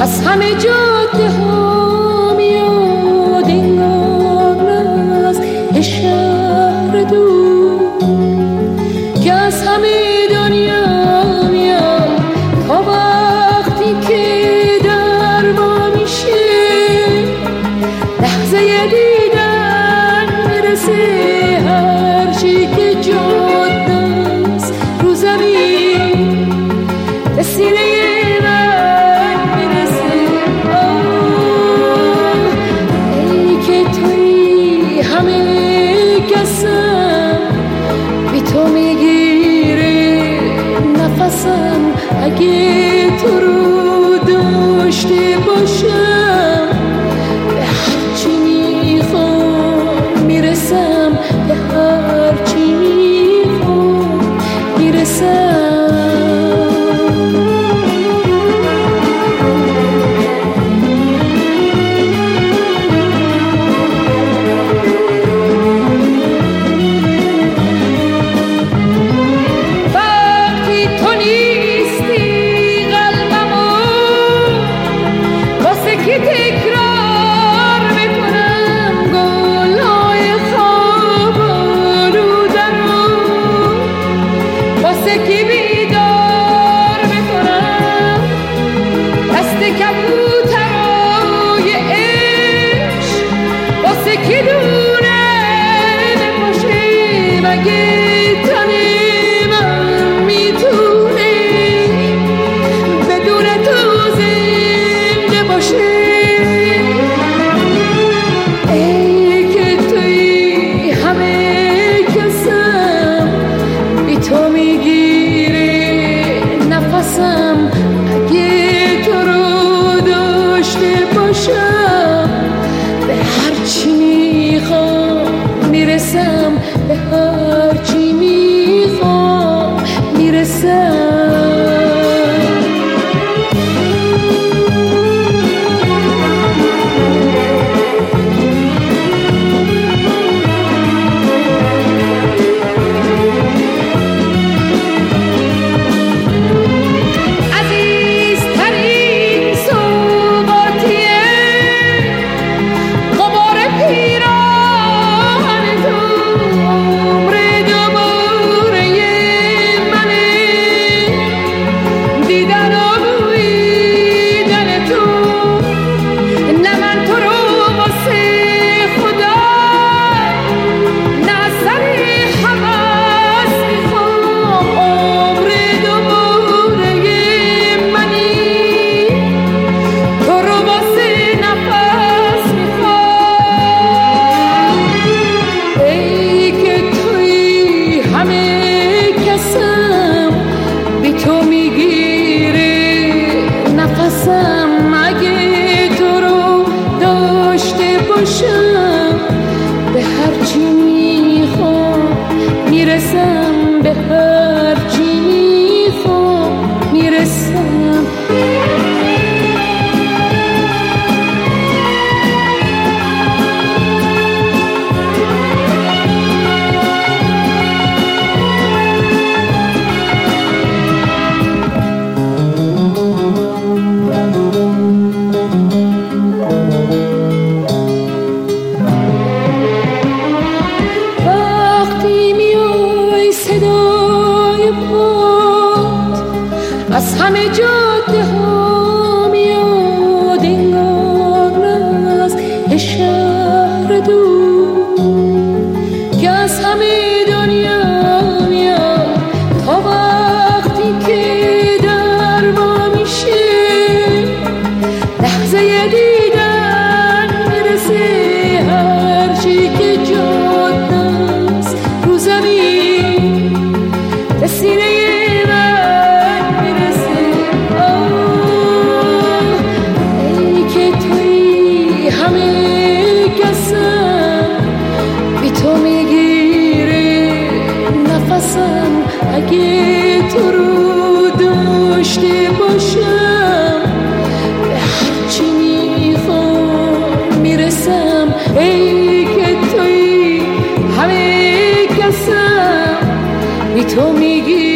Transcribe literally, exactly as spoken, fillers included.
از همه جاده ها میاد انگار از شهر دور که از همه دنیا میاد تا وقتی که در با میشه لحظه دیدن میرسه هرچی که جاده است رو زمین به سینه اگه تو رو داشته باشم به هرچی میخوام میرسم به هرچی میخوام میرسم به هرچی میخوام میرسم به هرچی میخوام میرسم به هرچی میخوام میرسم به هرچی میخوام میرسم از همه جاده ها میاد انگار از شهر دور که از همه دنیا میاد تا وقتی که در با میشه لحظه دیدن میرسه هرچی که جاده است رو زمین به سینه اگه تو رو داشته باشم به هرچی میخوام میرسم ای که توی همه کسم بی تو میگی